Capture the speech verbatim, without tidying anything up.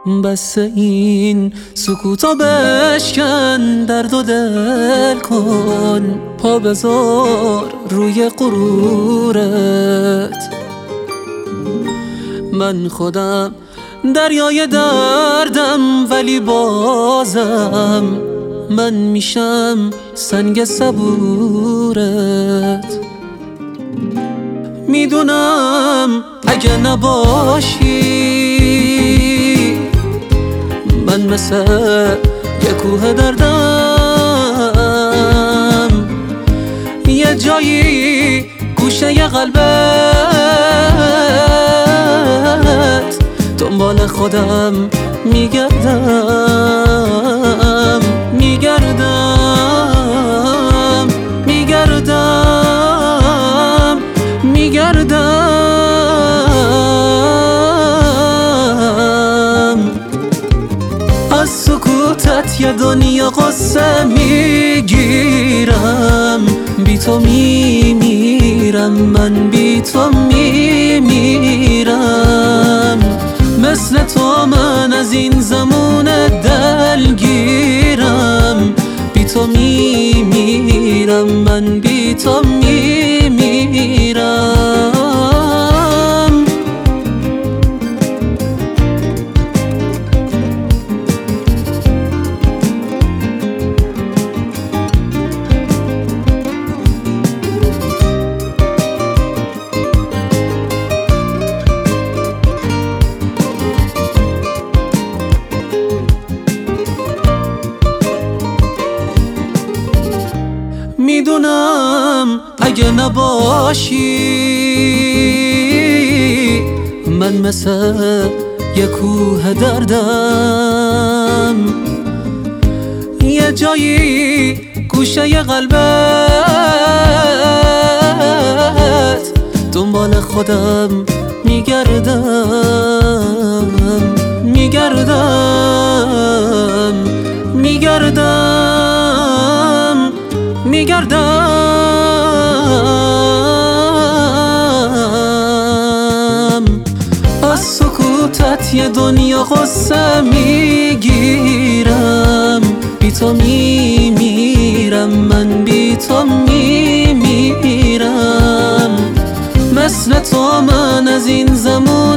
بس این سکوتا بشکن، درد و دل کن، پا بذار روی غرورت. من خودم دریای دردم، ولی بازم من میشم سنگ صبورت. میدونم اگه نباشی من مثل یه کوه دردم، یه جایی گوشه ی قلبت دنبال خودم میگردم میگردم میگردم میگردم. از سکوتت یه دنیا قصه میگیرم، بی تو میمیرم، من بی تو میمیرم. مثل تو من از این زمون دلگیرم، بی تو میمیرم، من بی تو میمیرم. میدونم اگه نباشی من مثل یه کوه دردم، یه جایی گوشه ی قلبت دنبال خودم میگردم میگردم میگردم میگردم. از سکوتت یه دنیا قصه میگیرم، بی تو میمیرم، من بی تو میمیرم. مثل تو من از این زمان